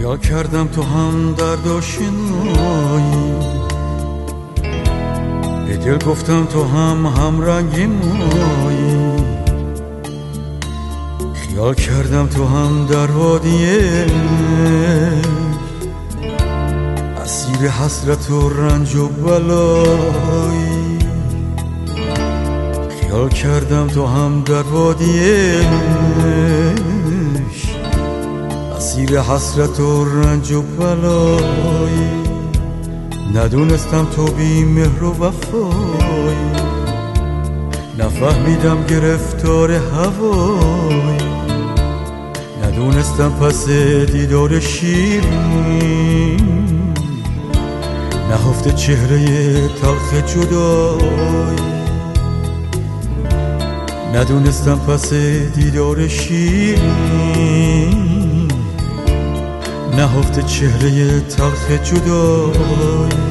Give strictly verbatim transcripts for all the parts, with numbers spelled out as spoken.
خیال کردم تو هم درد آشنایی، به دل گفتم تو هم هم رنگی مایی. خیال کردم تو هم در وادیه اسیر حسرت و رنج و بلایی. خیال کردم تو هم در وادیه اسیر حسرت و رنج و بلایی. ندونستم تو بی مهر و وفایی، نفهمیدم گرفتار هوایی. ندونستم پس دیدار شیرین نهفته چهره تلخ جدایی. ندونستم پس دیدار شیرین نهفته چهره تلخ جدایی.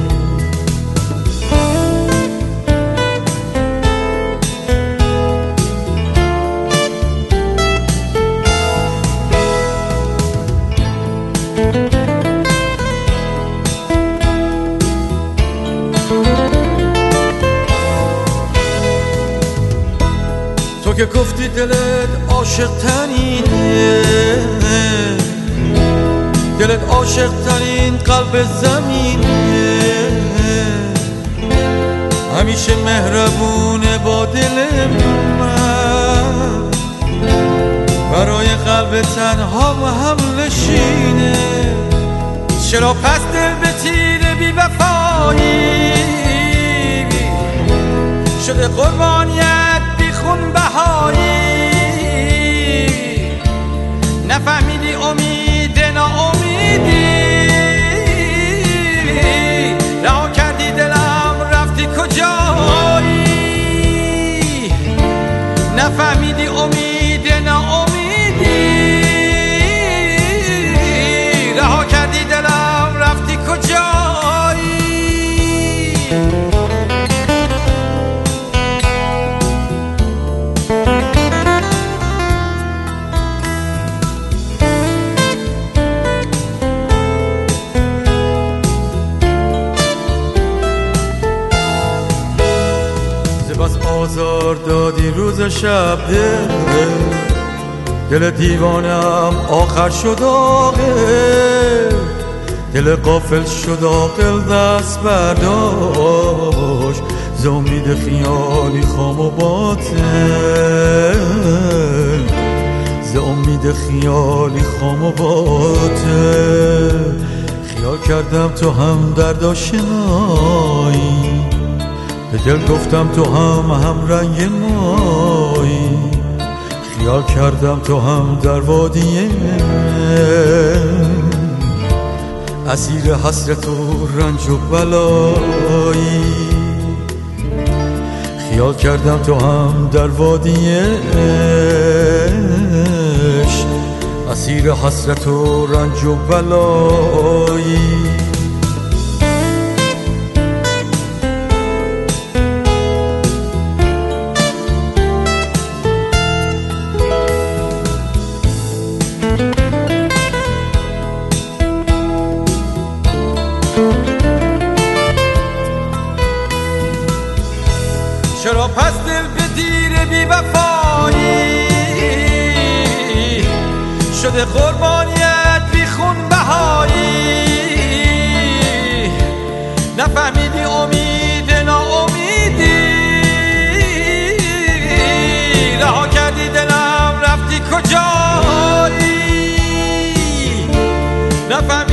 تو که گفتی دلت عاشق ترینه، دلت عاشق ترین قلب زمینه، همیشه مهربونه با دل من، برای قلب تنها و هم نشینه. چرا پس دل به تیر بی وفایی شده قربانیت بی خون بهایی؟ نفهمیدی امید ناامیدی، رها کردی دلم رفتی کجایی؟ نفهمیدی امید ناامیدی، رها کردی دلم رفتی کجایی؟ بس آزار دادی روز شب دل، دل دیوانم آخر شد عاقل، دل غافل شد عاقل دست برداشت ز امید خیالی خام و باطل، ز امید خیالی خام و باطل. خیال کردم تو هم درد آشنایی، به دل گفتم تو هم هم رنگ مایی. خیال کردم تو هم در وادیه اسیر حسرت و رنج و بلایی. خیال کردم تو هم در وادیه اسیر حسرت و رنج و بلایی. چرا پس دل به دیر بی وفایی شده قربانیت بی خون بهایی؟ نفهمیدی امید ناامیدی، رها کردی دلم رفتی کجایی؟ نفهمیدی